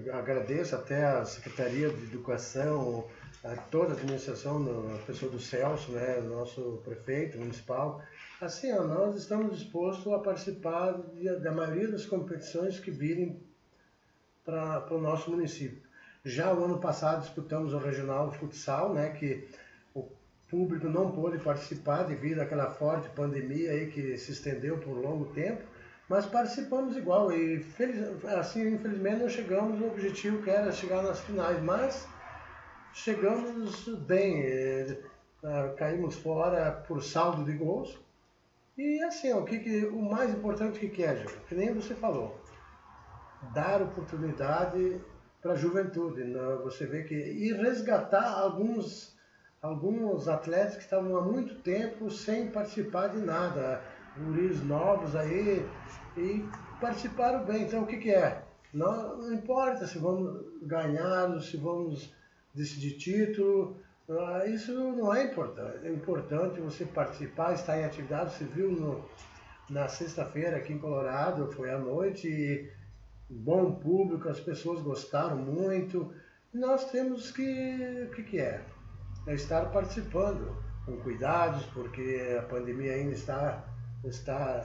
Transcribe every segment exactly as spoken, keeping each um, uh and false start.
agradeço até a Secretaria de Educação, a toda a administração, a pessoa do Celso, né, nosso prefeito municipal. Assim, ó, nós estamos dispostos a participar de, da maioria das competições que virem para o nosso município. Já o ano passado disputamos o Regional Futsal, né, que o público não pôde participar devido àquela forte pandemia aí que se estendeu por um longo tempo, mas participamos igual e feliz, assim, infelizmente não chegamos no objetivo que era chegar nas finais, mas chegamos bem, eh, caímos fora por saldo de gols. E assim, ó, o, que, que, o mais importante que, que é, Júlio, que nem você falou, dar oportunidade para a juventude, né? Você vê que e resgatar alguns alguns atletas que estavam há muito tempo sem participar de nada, guris novos aí e participaram bem. Então o que que é? Não, não importa se vamos ganhar, se vamos decidir título, isso não é importante. É importante você participar, estar em atividade. Você viu no, na sexta-feira aqui em Colorado, foi à noite, e bom público, as pessoas gostaram muito. E nós temos que, o que que é? É estar participando com cuidados, porque a pandemia ainda está, está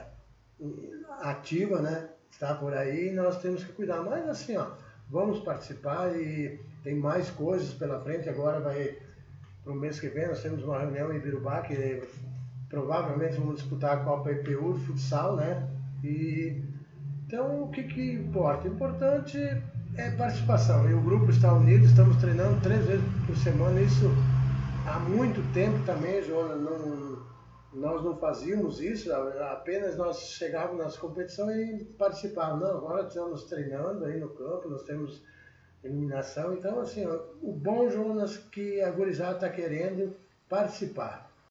ativa, né? Está por aí e nós temos que cuidar. Mas assim, ó, vamos participar e tem mais coisas pela frente. Agora vai, para o mês que vem, nós temos uma reunião em Birubá, que provavelmente vamos disputar a Copa I P U de futsal, né? E então, o que que importa? O importante é participação. E o grupo está unido, estamos treinando três vezes por semana. Isso há muito tempo também, Joana, não, nós não fazíamos isso, apenas nós chegávamos nas competições e participávamos. Não, agora estamos treinando aí no campo, nós temos eliminação. Então, assim, ó, o bom, Jonas, que a gurizada está querendo participar.